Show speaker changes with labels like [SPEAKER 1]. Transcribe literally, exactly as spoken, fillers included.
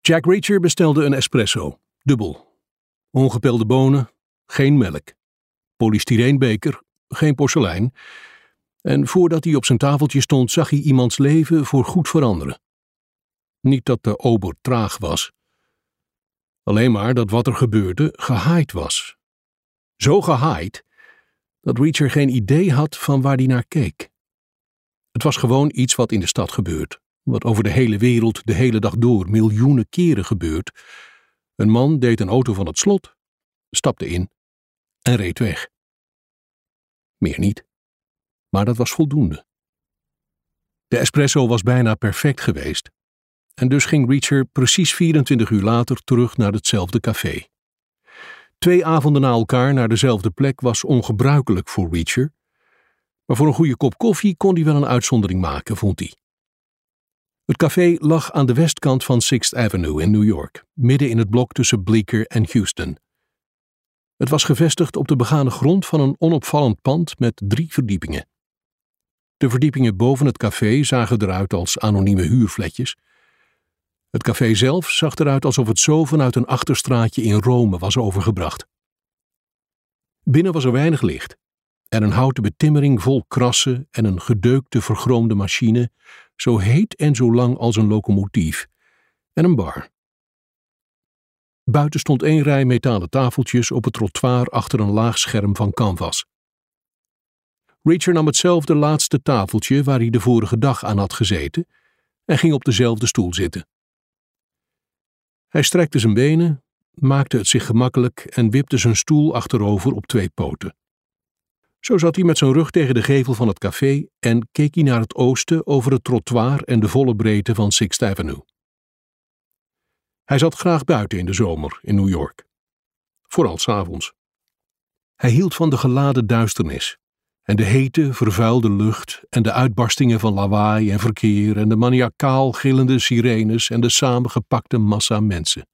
[SPEAKER 1] Jack Reacher bestelde een espresso, dubbel. Ongepelde bonen, geen melk. Polystyreenbeker, geen porselein. En voordat hij op zijn tafeltje stond, zag hij iemands leven voorgoed veranderen. Niet dat de ober traag was. Alleen maar dat wat er gebeurde gehaaid was. Zo gehaaid dat Reacher geen idee had van waar hij naar keek. Het was gewoon iets wat in de stad gebeurt, wat over de hele wereld de hele dag door miljoenen keren gebeurt. Een man deed een auto van het slot, stapte in en reed weg. Meer niet, maar dat was voldoende. De espresso was bijna perfect geweest en dus ging Reacher precies vierentwintig uur later terug naar hetzelfde café. Twee avonden na elkaar naar dezelfde plek was ongebruikelijk voor Reacher, maar voor een goede kop koffie kon hij wel een uitzondering maken, vond hij. Het café lag aan de westkant van Sixth Avenue in New York, midden in het blok tussen Bleecker en Houston. Het was gevestigd op de begane grond van een onopvallend pand met drie verdiepingen. De verdiepingen boven het café zagen eruit als anonieme huurflatjes. Het café zelf zag eruit alsof het zo vanuit een achterstraatje in Rome was overgebracht. Binnen was er weinig licht en een houten betimmering vol krassen en een gedeukte vergroomde machine, zo heet en zo lang als een locomotief, en een bar. Buiten stond één rij metalen tafeltjes op het trottoir achter een laag scherm van canvas. Reacher nam hetzelfde laatste tafeltje waar hij de vorige dag aan had gezeten en ging op dezelfde stoel zitten. Hij strekte zijn benen, maakte het zich gemakkelijk en wipte zijn stoel achterover op twee poten. Zo zat hij met zijn rug tegen de gevel van het café en keek hij naar het oosten over het trottoir en de volle breedte van Sixth Avenue. Hij zat graag buiten in de zomer in New York. Vooral 's avonds. Hij hield van de geladen duisternis en de hete, vervuilde lucht en de uitbarstingen van lawaai en verkeer en de maniacaal gillende sirenes en de samengepakte massa mensen.